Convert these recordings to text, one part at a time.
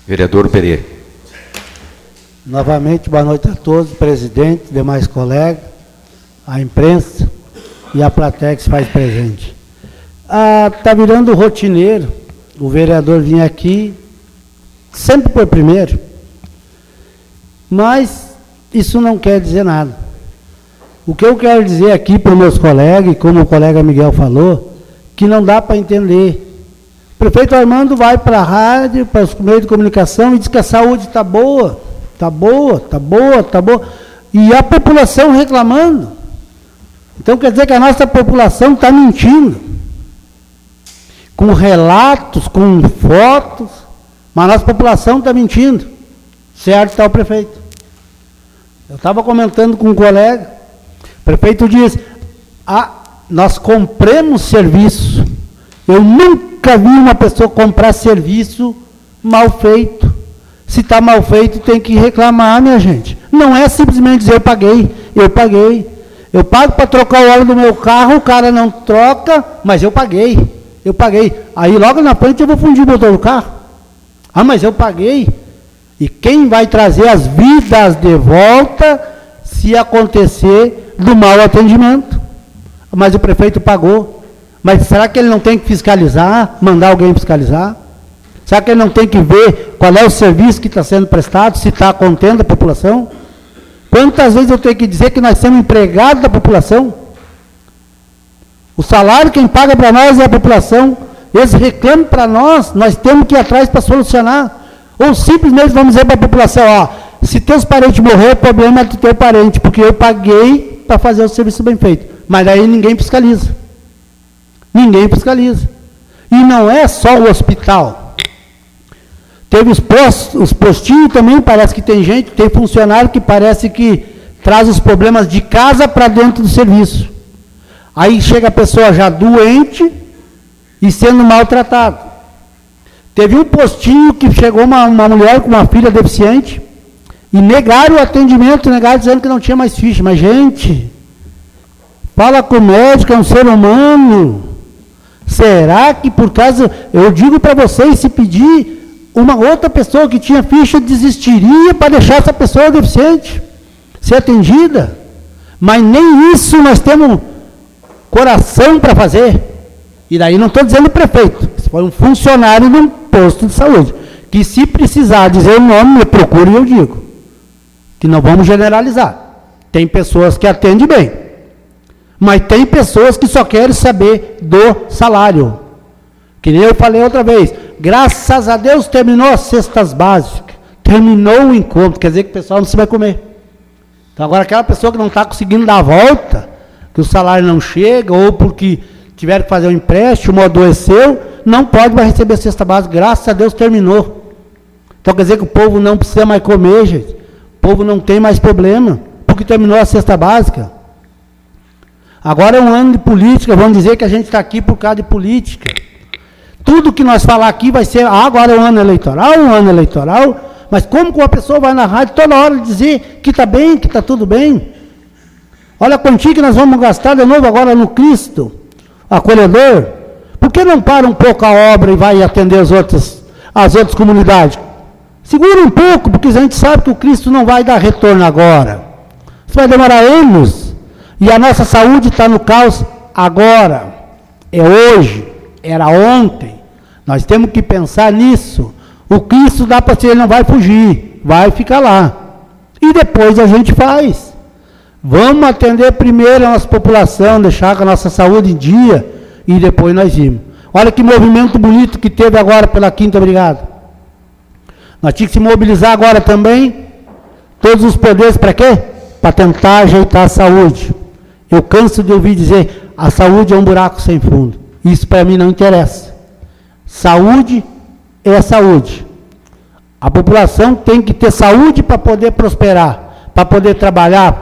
Vereador Pereira. Novamente, boa noite a todos, presidente, demais colegas, a imprensa e a plateia que se faz presente. Está virando rotineiro o vereador vir aqui, sempre por primeiro, mas isso não quer dizer nada. O que eu quero dizer aqui para os meus colegas, e como o colega Miguel falou, que não dá para entender. O prefeito Armando vai para a rádio, para os meios de comunicação e diz que a saúde está boa, está boa, está boa, está boa, e a população reclamando. Então quer dizer que a nossa população está mentindo, com relatos, com fotos, mas a nossa população está mentindo. Certo está o prefeito. Eu estava comentando com um colega, o prefeito diz, nós compramos serviço. Eu nunca vi uma pessoa comprar serviço mal feito. Se está mal feito, tem que reclamar, minha gente. Não é simplesmente dizer, eu paguei. Eu pago para trocar o óleo do meu carro, o cara não troca, mas eu paguei. Aí logo na frente eu vou fundir o motor do carro. Mas eu paguei. E quem vai trazer as vidas de volta se acontecer do mau atendimento? Mas o prefeito pagou. Mas será que ele não tem que fiscalizar, mandar alguém fiscalizar? Será que ele não tem que ver qual é o serviço que está sendo prestado, se está contendo a população? Quantas vezes eu tenho que dizer que nós somos empregados da população? O salário quem paga para nós é a população. Eles reclamam para nós temos que ir atrás para solucionar. Ou simplesmente vamos dizer para a população, se teus parentes morrer, o problema é do teu parente, porque eu paguei para fazer o serviço bem feito. Mas aí ninguém fiscaliza. E não é só o hospital. Teve os postinhos também, parece que tem gente, tem funcionário que parece que traz os problemas de casa para dentro do serviço. Aí chega a pessoa já doente e sendo maltratada. Teve um postinho que chegou uma mulher com uma filha deficiente e negaram o atendimento, dizendo que não tinha mais ficha. Mas, gente, fala com o médico, é um ser humano. Será que por causa... Eu digo para vocês, se pedir uma outra pessoa que tinha ficha, desistiria para deixar essa pessoa deficiente ser atendida? Mas nem isso nós temos coração para fazer. E daí não estou dizendo prefeito, se foi um funcionário de um posto de saúde, que se precisar dizer o nome, me procure e eu digo. Que não vamos generalizar. Tem pessoas que atendem bem, mas tem pessoas que só querem saber do salário. Que nem eu falei outra vez, graças a Deus terminou as cestas básicas, terminou o encontro, quer dizer que o pessoal não se vai comer. Então agora aquela pessoa que não está conseguindo dar a volta, que o salário não chega, ou porque tiveram que fazer um empréstimo, ou adoeceu, não pode mais receber a cesta básica. Graças a Deus terminou. Então quer dizer que o povo não precisa mais comer, gente. O povo não tem mais problema, porque terminou a cesta básica. Agora é um ano de política, vamos dizer que a gente está aqui por causa de política. Tudo que nós falar aqui vai ser, agora é um ano eleitoral, mas como que uma pessoa vai na rádio toda hora dizer que está bem, que está tudo bem? Olha a quantia que nós vamos gastar de novo agora no Cristo acolhedor. Por que não para um pouco a obra e vai atender as outras comunidades? Segura um pouco, porque a gente sabe que o Cristo não vai dar retorno agora. Isso vai demorar anos. E a nossa saúde está no caos agora. É hoje, era ontem. Nós temos que pensar nisso. O Cristo dá para ser, ele não vai fugir, vai ficar lá. E depois a gente faz. Vamos atender primeiro a nossa população, deixar com a nossa saúde em dia, e depois nós vimos. Olha que movimento bonito que teve agora pela Quinta Brigada. Nós tínhamos que se mobilizar agora também, todos os poderes para quê? Para tentar ajeitar a saúde. Eu canso de ouvir dizer, a saúde é um buraco sem fundo. Isso para mim não interessa. Saúde é saúde. A população tem que ter saúde para poder prosperar, para poder trabalhar.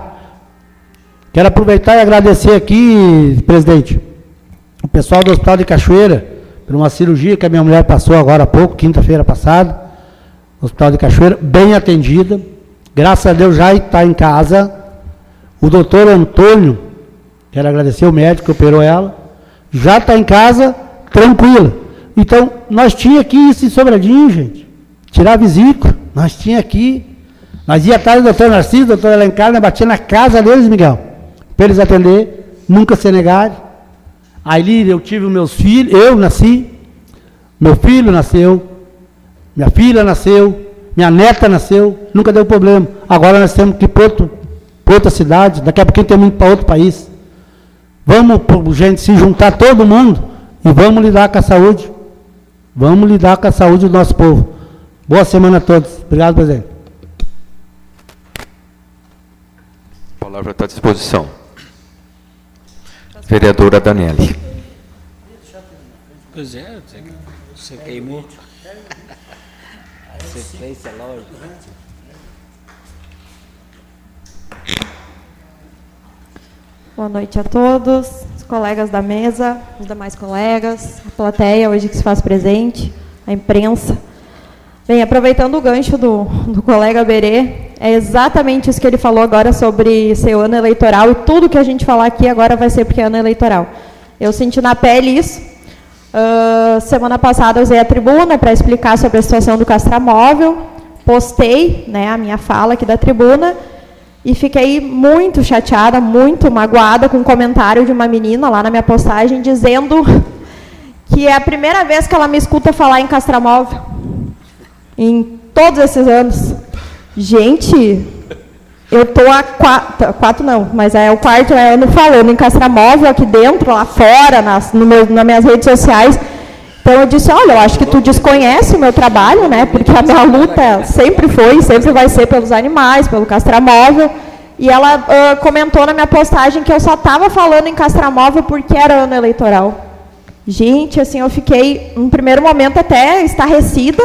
Quero aproveitar e agradecer aqui, presidente, o pessoal do Hospital de Cachoeira, por uma cirurgia que a minha mulher passou agora há pouco, quinta-feira passada, no Hospital de Cachoeira, bem atendida, graças a Deus já está em casa. O doutor Antônio, quero agradecer o médico que operou ela, já está em casa, tranquila. Então, nós tínhamos aqui isso em Sobradinho, gente. tirar vesícula. Nós tinha aqui, nós ia atrás do doutor Narciso, doutor Alencar, nós batia na casa deles, Miguel, para eles atender, nunca se negarem. Aí eu tive os meus filhos, eu nasci, meu filho nasceu, minha filha nasceu, minha neta nasceu, nunca deu problema. Agora nós temos que ir para outra cidade, daqui a pouquinho temos que ir para outro país. Vamos, gente, se juntar todo mundo e vamos lidar com a saúde. Vamos lidar com a saúde do nosso povo. Boa semana a todos. Obrigado, presidente. A palavra está à disposição. Vereadora Daniele. Pois é, você queimou. Você fez a loja. Boa noite a todos, os colegas da mesa, os demais colegas, a plateia hoje que se faz presente, a imprensa. Bem, aproveitando o gancho do colega Berê, é exatamente isso que ele falou agora sobre ser ano eleitoral, e tudo que a gente falar aqui agora vai ser porque é ano eleitoral. Eu senti na pele isso. Semana passada eu usei a tribuna para explicar sobre a situação do Castramóvel, postei, né, a minha fala aqui da tribuna, e fiquei muito chateada, muito magoada com um comentário de uma menina lá na minha postagem, dizendo que é a primeira vez que ela me escuta falar em Castramóvel, em todos esses anos. Gente, eu estou há quatro não, mas é o quarto ano falando em Castramóvel, aqui dentro, lá fora, nas minhas redes sociais. Então eu disse, olha, eu acho que tu desconhece o meu trabalho, né? Porque a minha luta sempre foi, sempre vai ser pelos animais, pelo Castramóvel. E ela comentou na minha postagem que eu só estava falando em Castramóvel porque era ano eleitoral. Gente, assim, eu fiquei, num primeiro momento, até estarrecida.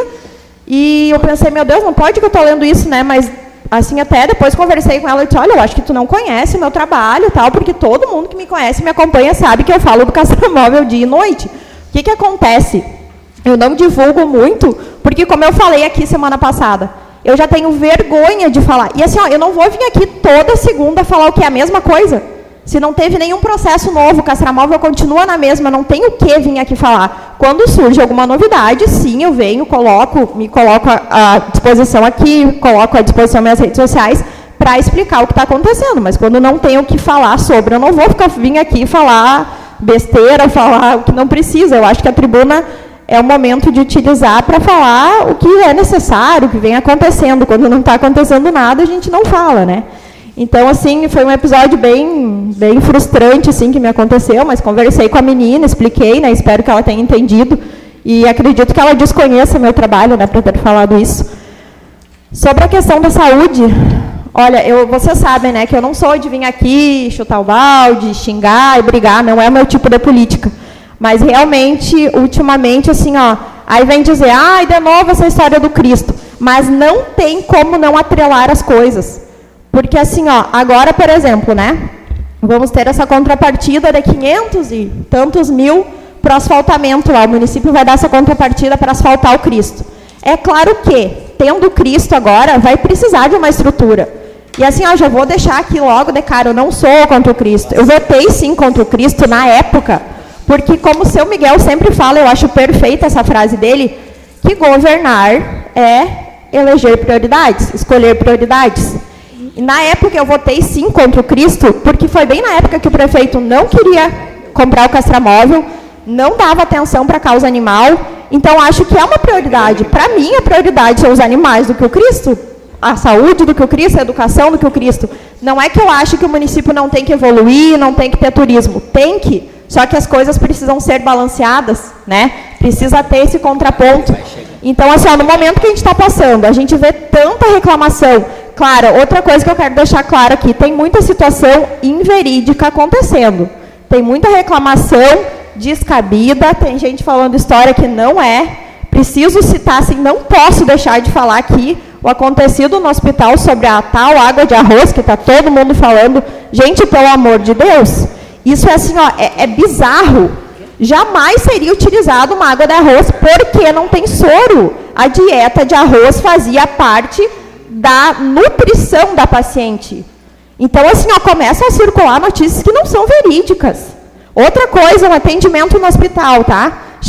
E eu pensei, meu Deus, não pode que eu estou lendo isso, né? Mas, assim, até depois conversei com ela e disse, olha, eu acho que tu não conhece o meu trabalho e tal, porque todo mundo que me conhece, me acompanha, sabe que eu falo do Castramóvel dia e noite. O que acontece? Eu não divulgo muito, porque como eu falei aqui semana passada, eu já tenho vergonha de falar. E assim, ó, eu não vou vir aqui toda segunda falar o que é a mesma coisa. Se não teve nenhum processo novo, o Castramóvel continua na mesma, não tem o que vir aqui falar. Quando surge alguma novidade, sim, eu venho, me coloco à disposição aqui, coloco à disposição minhas redes sociais para explicar o que está acontecendo. Mas quando não tenho o que falar sobre, eu não vou vir aqui falar besteira, falar o que não precisa. Eu acho que a tribuna é o momento de utilizar para falar o que é necessário, o que vem acontecendo. Quando não está acontecendo nada, a gente não fala, né? Então, assim, foi um episódio bem frustrante, assim, que me aconteceu, mas conversei com a menina, expliquei, né? Espero que ela tenha entendido e acredito que ela desconheça meu trabalho, né, para ter falado isso. Sobre a questão da saúde, olha, vocês sabem, né, que eu não sou de vir aqui, chutar o balde, xingar e brigar, não é o meu tipo de política. Mas realmente, ultimamente, assim, ó, aí vem dizer, ai, de novo essa história do Cristo. Mas não tem como não atrelar as coisas. Porque assim, ó, agora, por exemplo, né, vamos ter essa contrapartida de 500 e tantos mil para o asfaltamento lá. O município vai dar essa contrapartida para asfaltar o Cristo. É claro que, tendo o Cristo agora, vai precisar de uma estrutura. E assim, ó, já vou deixar aqui logo de cara, eu não sou contra o Cristo. Eu votei sim contra o Cristo na época, porque como o seu Miguel sempre fala, eu acho perfeita essa frase dele, que governar é eleger prioridades, escolher prioridades. E na época eu votei sim contra o Cristo, porque foi bem na época que o prefeito não queria comprar o Castramóvel, não dava atenção para a causa animal, então acho que é uma prioridade. Para mim, a prioridade são os animais do que o Cristo, a saúde do que o Cristo, a educação do que o Cristo. Não é que eu acho que o município não tem que evoluir, não tem que ter turismo. Tem que, só que as coisas precisam ser balanceadas, né? Precisa ter esse contraponto. Então, assim, ó, no momento que a gente está passando, a gente vê tanta reclamação. Claro, outra coisa que eu quero deixar claro aqui, tem muita situação inverídica acontecendo. Tem muita reclamação descabida, tem gente falando história que não é. Preciso citar, assim, não posso deixar de falar aqui o acontecido no hospital sobre a tal água de arroz, que está todo mundo falando. Gente, pelo amor de Deus, isso é assim, ó, é bizarro. Jamais seria utilizado uma água de arroz porque não tem soro. A dieta de arroz fazia parte da nutrição da paciente. Então, assim, ó, começam a circular notícias que não são verídicas. Outra coisa, o atendimento no hospital, tá?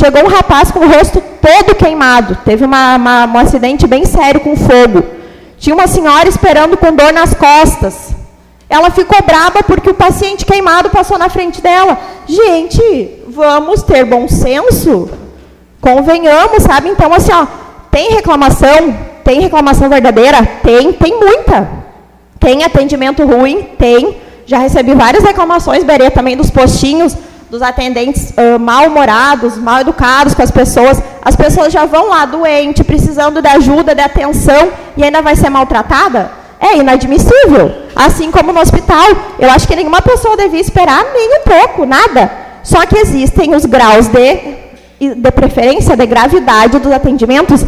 Chegou um rapaz com o rosto todo queimado, teve um acidente bem sério com fogo. Tinha uma senhora esperando com dor nas costas. Ela ficou braba porque o paciente queimado passou na frente dela. Gente, vamos ter bom senso? Convenhamos, sabe? Então, assim, ó, tem reclamação verdadeira? Tem muita. Tem atendimento ruim? Tem. Já recebi várias reclamações, Berê, também dos postinhos, dos atendentes mal-humorados, mal-educados com as pessoas. As pessoas já vão lá doente, precisando de ajuda, de atenção, e ainda vai ser maltratada? É inadmissível. Assim como no hospital. Eu acho que nenhuma pessoa devia esperar nem um pouco, nada. Só que existem os graus de preferência, de gravidade dos atendimentos.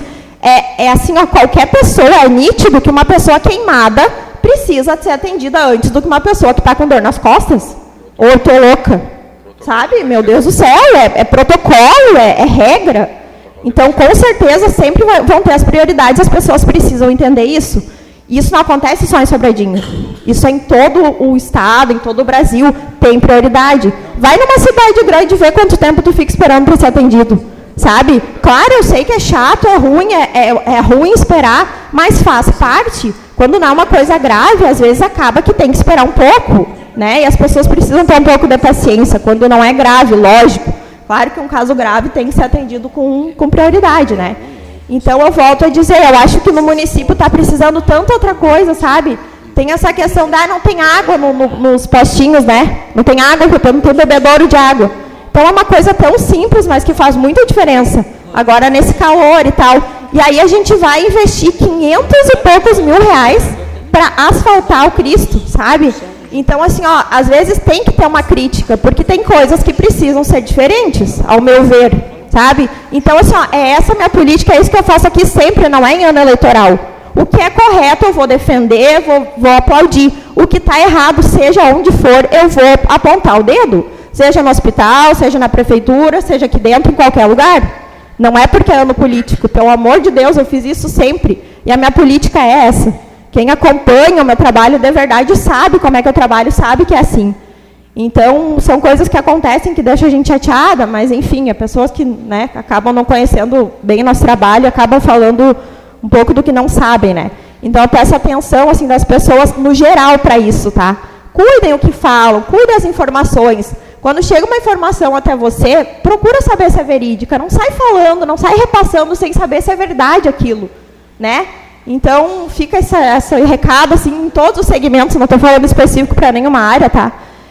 É assim, ó, qualquer pessoa, é nítido que uma pessoa queimada precisa ser atendida antes do que uma pessoa que está com dor nas costas. Ou eu tô louca. Sabe? Meu Deus do céu, é protocolo, é regra. Então, com certeza, sempre vão ter as prioridades, as pessoas precisam entender isso. Isso não acontece só em Sobradinho. Isso é em todo o estado, em todo o Brasil, tem prioridade. Vai numa cidade grande ver quanto tempo tu fica esperando para ser atendido. Sabe? Claro, eu sei que é chato, é ruim, é ruim esperar, mas faz parte. Quando não é uma coisa grave, às vezes acaba que tem que esperar um pouco, né? E as pessoas precisam ter um pouco de paciência, quando não é grave, lógico. Claro que um caso grave tem que ser atendido com prioridade, né? Então, eu volto a dizer, eu acho que no município está precisando tanta outra coisa, sabe? Tem essa questão da não tem água nos postinhos, né? Não tem água, porque não tem bebedouro de água. Então, é uma coisa tão simples, mas que faz muita diferença. Agora, nesse calor e tal. E aí, a gente vai investir 500 e poucos mil reais para asfaltar o Cristo, sabe? Então, assim, ó, às vezes tem que ter uma crítica, porque tem coisas que precisam ser diferentes, ao meu ver, sabe? Então, assim, ó, é essa minha política, é isso que eu faço aqui sempre, não é em ano eleitoral. O que é correto eu vou defender, vou aplaudir. O que está errado, seja onde for, eu vou apontar o dedo. Seja no hospital, seja na prefeitura, seja aqui dentro, em qualquer lugar. Não é porque é ano político, pelo amor de Deus, eu fiz isso sempre. E a minha política é essa. Quem acompanha o meu trabalho de verdade sabe como é que eu trabalho, sabe que é assim. Então, são coisas que acontecem que deixam a gente chateada, mas, enfim, é pessoas que, né, acabam não conhecendo bem o nosso trabalho, acabam falando um pouco do que não sabem, né? Então, eu peço atenção, assim, das pessoas no geral para isso, tá? Cuidem o que falam, cuidem das informações. Quando chega uma informação até você, procura saber se é verídica, não sai falando, não sai repassando sem saber se é verdade aquilo, né? Então, fica esse recado, assim, em todos os segmentos, não estou falando específico para nenhuma área, tá?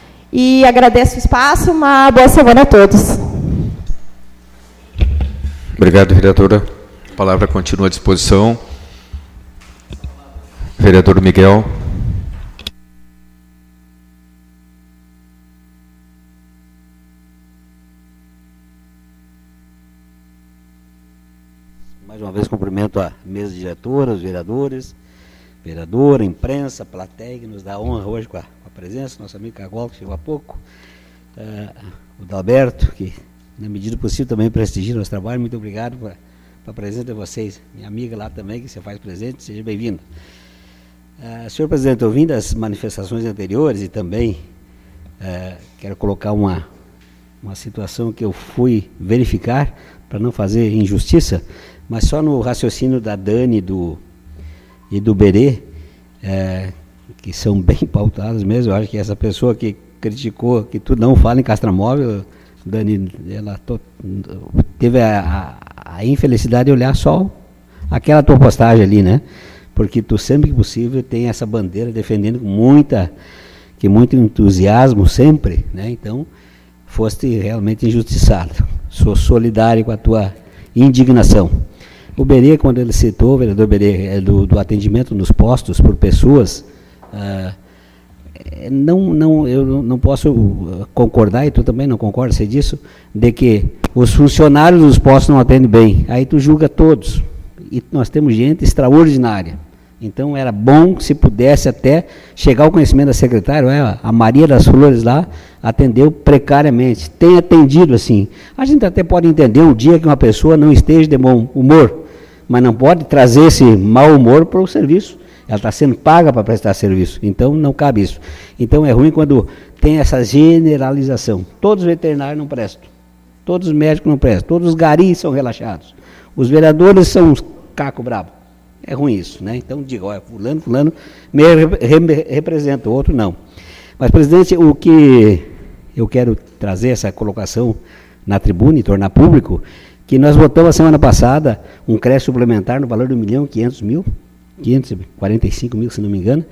E agradeço o espaço, uma boa semana a todos. Obrigado, vereadora. A palavra continua à disposição. Vereador Miguel. Mais uma vez cumprimento a mesa diretora, os vereadores, vereadora, imprensa, plateia, que nos dá honra hoje com a presença, nosso amigo Cagol, que chegou há pouco, o Dalberto, que na medida possível também prestigia nosso trabalho. Muito obrigado pela presença de vocês, minha amiga lá também, que você faz presente, seja bem-vindo. Senhor presidente, ouvindo as manifestações anteriores e também quero colocar uma situação que eu fui verificar, para não fazer injustiça, mas só no raciocínio da Dani e do Berê, que são bem pautados mesmo. Eu acho que essa pessoa que criticou que tu não fala em castramóvel, Dani, ela teve a infelicidade de olhar só aquela tua postagem ali, né? Porque tu sempre que possível tem essa bandeira defendendo com muito entusiasmo sempre, né? Então, foste realmente injustiçado. Sou solidário com a tua indignação. O Berê, quando ele citou, o vereador Berê, do atendimento nos postos por pessoas, eu não posso concordar, e tu também não concorda, sei disso, de que os funcionários dos postos não atendem bem. Aí tu julga todos. E nós temos gente extraordinária. Então era bom que se pudesse até chegar ao conhecimento da secretária, a Maria das Flores lá atendeu precariamente, tem atendido assim. A gente até pode entender um dia que uma pessoa não esteja de bom humor, mas não pode trazer esse mau humor para o serviço. Ela está sendo paga para prestar serviço, então não cabe isso. Então é ruim quando tem essa generalização. Todos os veterinários não prestam. Todos os médicos não prestam, todos os garis são relaxados. Os vereadores são uns caco brabo. É ruim isso, né? Então diga, olha, fulano me representa, o outro não. Mas, presidente, o que eu quero trazer essa colocação na tribuna e tornar público, que nós votamos a semana passada um crédito suplementar no valor de 1.500.000, se não me engano,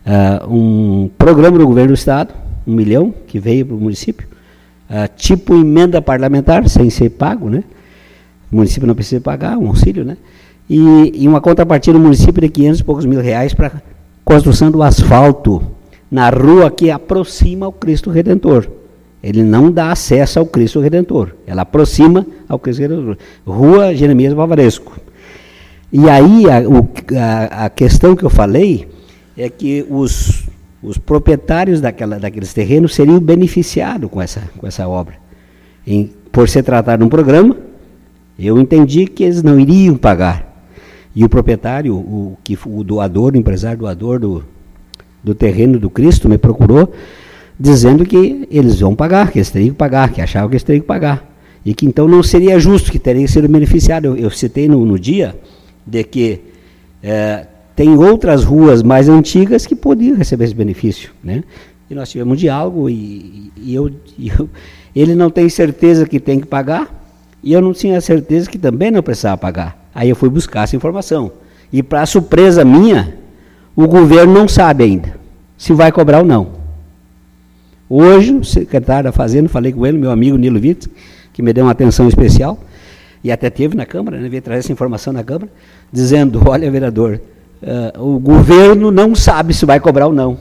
um programa do governo do Estado, 1 milhão, que veio para o município, tipo emenda parlamentar, sem ser pago, né? O município não precisa pagar, um auxílio, né? E uma contrapartida do município de 500 e poucos mil reais para construção do asfalto na rua que aproxima ao Cristo Redentor. Ele não dá acesso ao Cristo Redentor, ela aproxima ao Cristo Redentor. Rua Jeremias Bavaresco. E aí a questão que eu falei é que os proprietários daqueles terrenos seriam beneficiados com essa obra. Por se tratar de um programa, eu entendi que eles não iriam pagar. E o proprietário, o doador, o empresário doador do terreno do Cristo me procurou, dizendo que eles vão pagar, que eles teriam que pagar, que achavam que eles teriam que pagar. E que então não seria justo, que teria sido beneficiado. Eu citei no dia de que tem outras ruas mais antigas que podiam receber esse benefício, né? E nós tivemos um diálogo e ele não tem certeza que tem que pagar e eu não tinha certeza que também não precisava pagar. Aí eu fui buscar essa informação. E para surpresa minha, o governo não sabe ainda se vai cobrar ou não. Hoje, o secretário da Fazenda, falei com ele, meu amigo Nilo Vitor, que me deu uma atenção especial, e até teve na Câmara, né, veio trazer essa informação na Câmara, dizendo, olha, vereador, o governo não sabe se vai cobrar ou não.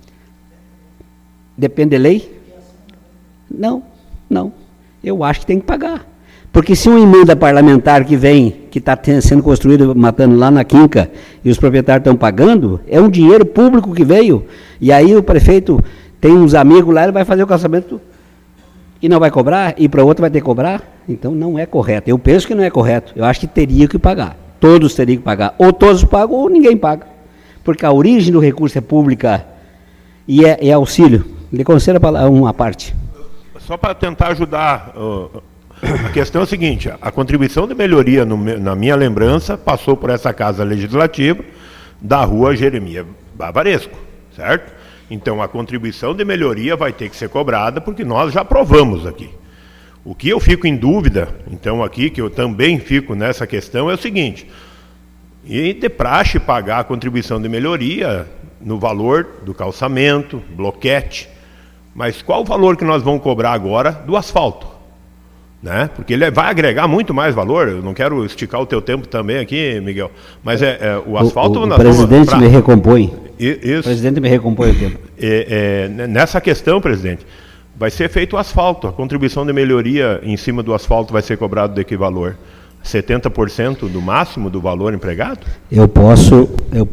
Depende de lei? Não. Eu acho que tem que pagar. Porque se uma emenda parlamentar que vem, que está sendo construída, matando lá na Quinca, e os proprietários estão pagando, é um dinheiro público que veio, e aí o prefeito tem uns amigos lá, ele vai fazer o calçamento e não vai cobrar, e para o outro vai ter que cobrar, então não é correto. Eu penso que não é correto, eu acho que teria que pagar, todos teriam que pagar, ou todos pagam ou ninguém paga, porque a origem do recurso é pública e é auxílio. Lhe concedo uma parte. Só para tentar ajudar, a questão é a seguinte, a contribuição de melhoria, na minha lembrança, passou por essa Casa Legislativa da Rua Jeremias Bavaresco, certo? Então, a contribuição de melhoria vai ter que ser cobrada, porque nós já aprovamos aqui. O que eu fico em dúvida, então, aqui, que eu também fico nessa questão, é o seguinte, e de praxe pagar a contribuição de melhoria no valor do calçamento, bloquete, mas qual o valor que nós vamos cobrar agora do asfalto? Né? Porque ele vai agregar muito mais valor. Eu não quero esticar o teu tempo também aqui, Miguel, mas o asfalto... O presidente me recompõe. Isso. O presidente me recompõe o tempo. Nessa questão, presidente, vai ser feito o asfalto. A contribuição de melhoria em cima do asfalto vai ser cobrado de que valor? 70% do máximo do valor empregado? Eu posso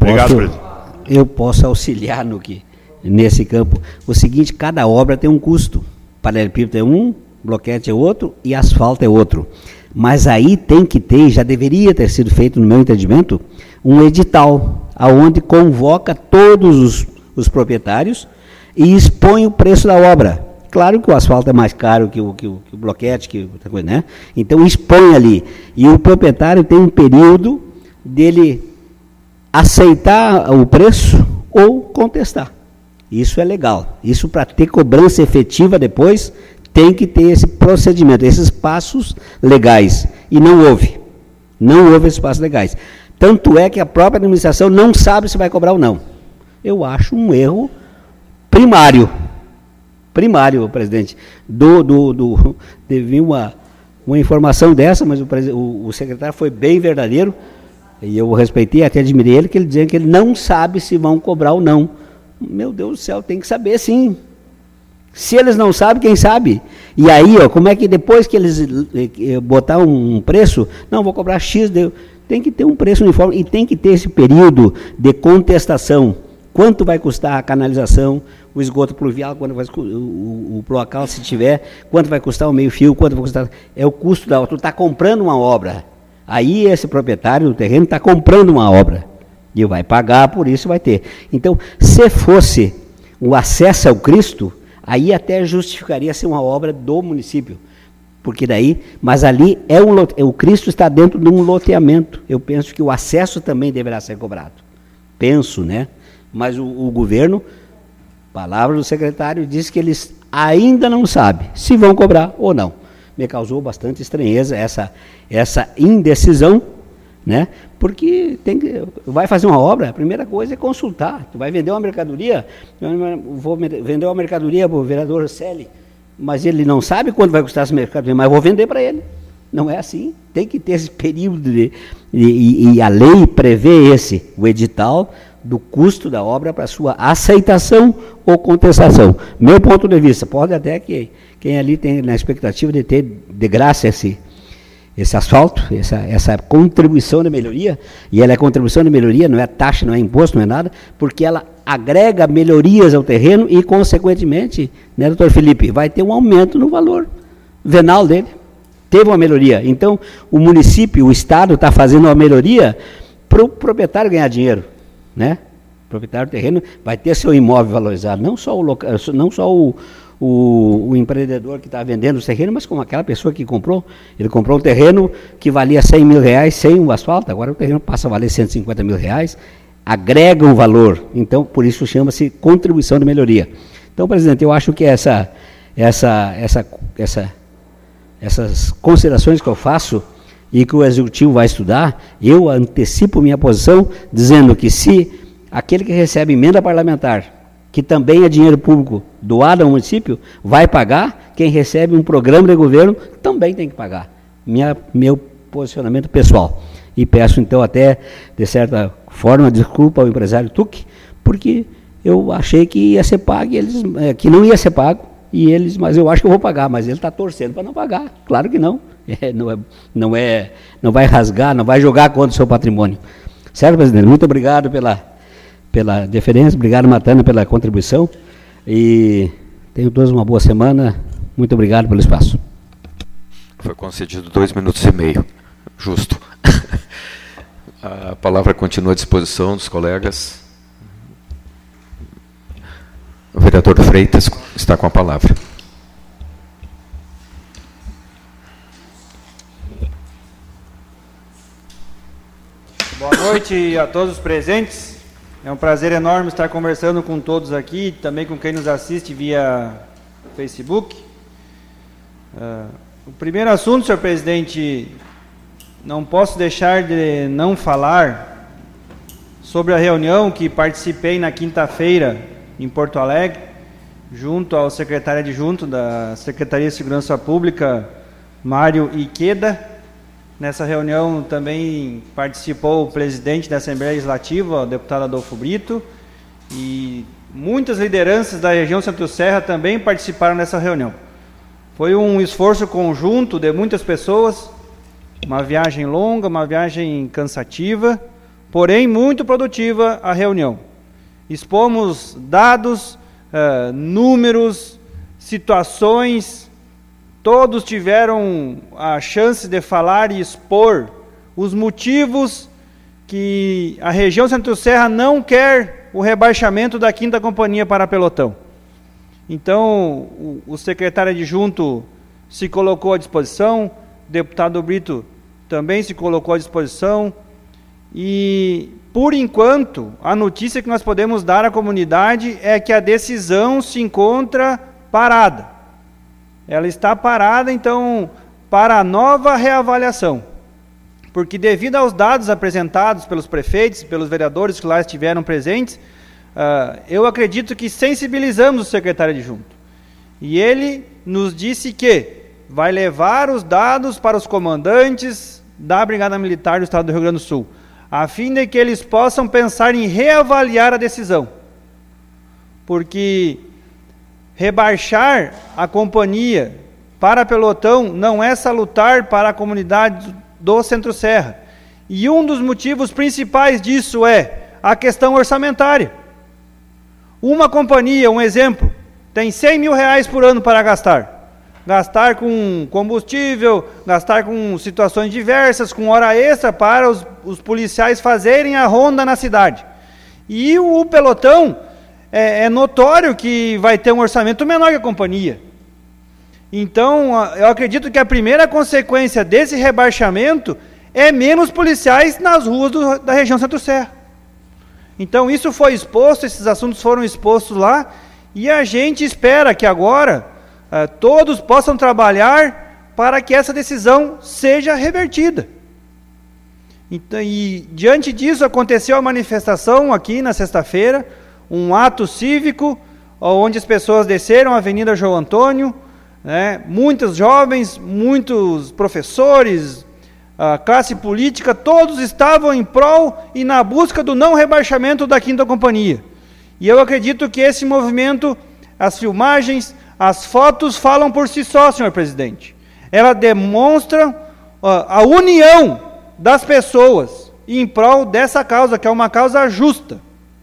auxiliar nesse campo. O seguinte, cada obra tem um custo. Paralelepípedo é um, bloquete é outro e asfalto é outro. Mas aí tem que ter, já deveria ter sido feito, no meu entendimento, um edital, onde convoca todos os proprietários e expõe o preço da obra. Claro que o asfalto é mais caro que o bloquete, que outra coisa, né? Então expõe ali. E o proprietário tem um período dele aceitar o preço ou contestar. Isso é legal. Isso, para ter cobrança efetiva depois, tem que ter esse procedimento, esses passos legais. E não houve. Não houve esses passos legais. Tanto é que a própria administração não sabe se vai cobrar ou não. Eu acho um erro primário, presidente. Teve uma informação dessa, mas o secretário foi bem verdadeiro, e eu respeitei, até admirei ele, que ele dizia que ele não sabe se vão cobrar ou não. Meu Deus do céu, tem que saber sim. Se eles não sabem, quem sabe? E aí, como é que depois que eles botar um preço, não, vou cobrar X, tem que ter um preço uniforme e tem que ter esse período de contestação. Quanto vai custar a canalização, o esgoto pluvial, quanto vai o cloacal, se tiver, quanto vai custar o meio-fio, quanto vai custar... É o custo da obra. Tu está comprando uma obra. Aí esse proprietário do terreno está comprando uma obra. E vai pagar, por isso vai ter. Então, se fosse o acesso ao Cristo, aí até justificaria ser uma obra do município. Porque daí, mas ali o Cristo está dentro de um loteamento. Eu penso que o acesso também deverá ser cobrado. Penso, né? Mas o governo, palavra do secretário, diz que eles ainda não sabem se vão cobrar ou não. Me causou bastante estranheza essa indecisão, né? Porque vai fazer uma obra, a primeira coisa é consultar. Tu vai vender uma mercadoria, vou vender uma mercadoria para o vereador Celi, mas ele não sabe quanto vai custar essa mercadoria, mas vou vender para ele. Não é assim. Tem que ter esse período e a lei prevê o edital do custo da obra para sua aceitação ou contestação. Meu ponto de vista, pode até que quem ali tem na expectativa de ter de graça esse asfalto, essa contribuição de melhoria, e ela é contribuição de melhoria, não é taxa, não é imposto, não é nada, porque ela agrega melhorias ao terreno e, consequentemente, né, doutor Felipe, vai ter um aumento no valor venal dele. Teve uma melhoria. Então, o município, o Estado está fazendo uma melhoria para o proprietário ganhar dinheiro, né? O proprietário do terreno vai ter seu imóvel valorizado, não só o empreendedor que está vendendo o terreno, mas como aquela pessoa que comprou. Ele comprou um terreno que valia 100 mil reais sem o asfalto, agora o terreno passa a valer 150 mil reais, agrega um valor. Então, por isso chama-se contribuição de melhoria. Então, presidente, eu acho que essas considerações que eu faço e que o Executivo vai estudar, eu antecipo minha posição dizendo que se aquele que recebe emenda parlamentar, que também é dinheiro público doado ao município, vai pagar, quem recebe um programa de governo também tem que pagar. Meu posicionamento pessoal. E peço então até, de certa forma, desculpa ao empresário Tuque, porque eu achei que ia ser pago, que não ia ser pago, mas eu acho que eu vou pagar, mas ele está torcendo para não pagar. Claro que não. Não vai rasgar, não vai jogar contra o seu patrimônio. Certo, presidente? Muito obrigado pela deferência, obrigado, Matana, pela contribuição, e tenham todos uma boa semana. Muito obrigado pelo espaço. Foi concedido 2 minutos e meio. Justo. A palavra continua à disposição dos colegas. O vereador Freitas está com a palavra. Boa noite a todos os presentes. É um prazer enorme estar conversando com todos aqui, também com quem nos assiste via Facebook. O primeiro assunto, senhor presidente, não posso deixar de não falar sobre a reunião que participei na quinta-feira em Porto Alegre, junto ao secretário adjunto da Secretaria de Segurança Pública, Mário Iqueda. Nessa reunião também participou o presidente da Assembleia Legislativa, o deputado Adolfo Brito, e muitas lideranças da região Centro-Serra também participaram dessa reunião. Foi um esforço conjunto de muitas pessoas, uma viagem longa, uma viagem cansativa, porém muito produtiva a reunião. Expomos dados, números, situações. Todos tiveram a chance de falar e expor os motivos que a região Centro-Serra não quer o rebaixamento da 5ª Companhia para Pelotão. Então, o secretário adjunto se colocou à disposição, o deputado Brito também se colocou à disposição, e, por enquanto, a notícia que nós podemos dar à comunidade é que a decisão se encontra parada. Ela está parada, então, para a nova reavaliação. Porque devido aos dados apresentados pelos prefeitos, pelos vereadores que lá estiveram presentes, eu acredito que sensibilizamos o secretário adjunto. E ele nos disse que vai levar os dados para os comandantes da Brigada Militar do Estado do Rio Grande do Sul, a fim de que eles possam pensar em reavaliar a decisão. Porque rebaixar a companhia para Pelotão não é salutar para a comunidade do Centro-Serra. E um dos motivos principais disso é a questão orçamentária. Uma companhia, um exemplo, tem 100 mil reais por ano para gastar. Gastar com combustível, gastar com situações diversas, com hora extra para os policiais fazerem a ronda na cidade. E o Pelotão é notório que vai ter um orçamento menor que a companhia. Então, eu acredito que a primeira consequência desse rebaixamento é menos policiais nas ruas da região Centro-Serra. Então, isso foi exposto, esses assuntos foram expostos lá, e a gente espera que agora todos possam trabalhar para que essa decisão seja revertida. Então, e diante disso, aconteceu a manifestação aqui na sexta-feira, um ato cívico, onde as pessoas desceram a Avenida João Antônio, né, muitos jovens, muitos professores, a classe política, todos estavam em prol e na busca do não rebaixamento da 5ª Companhia. E eu acredito que esse movimento, as filmagens, as fotos falam por si só, senhor presidente. Ela demonstra a união das pessoas em prol dessa causa, que é uma causa justa.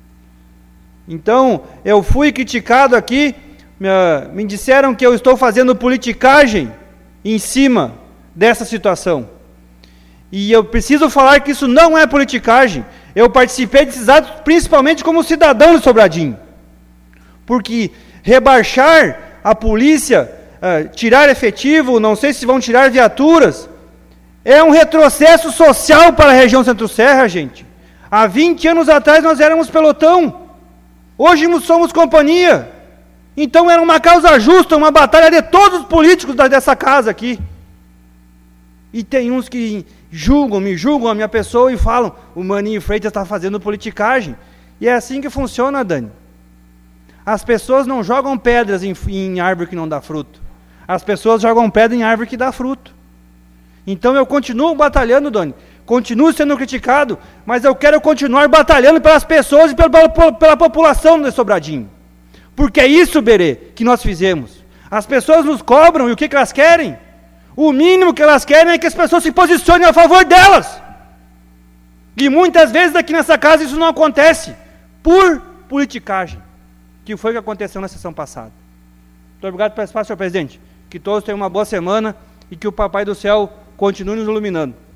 Então, eu fui criticado aqui, me disseram que eu estou fazendo politicagem em cima dessa situação. E eu preciso falar que isso não é politicagem. Eu participei desses atos principalmente como cidadão de Sobradinho. Porque rebaixar a polícia, tirar efetivo, não sei se vão tirar viaturas, é um retrocesso social para a região Centro-Serra, gente. Há 20 anos atrás nós éramos pelotão. Hoje somos companhia. Então era uma causa justa, uma batalha de todos os políticos dessa casa aqui. E tem uns que me julgam a minha pessoa e falam, o Maninho Freitas está fazendo politicagem. E é assim que funciona, Dani. As pessoas não jogam pedras em árvore que não dá fruto. As pessoas jogam pedra em árvore que dá fruto. Então eu continuo batalhando, Dani. Continuo sendo criticado, mas eu quero continuar batalhando pelas pessoas e pela população de Sobradinho. Porque é isso, Berê, que nós fizemos. As pessoas nos cobram e o que elas querem? O mínimo que elas querem é que as pessoas se posicionem a favor delas. E muitas vezes aqui nessa casa isso não acontece. Por politicagem. Que foi o que aconteceu na sessão passada. Muito obrigado pelo espaço, senhor presidente. Que todos tenham uma boa semana e que o Papai do Céu continue nos iluminando.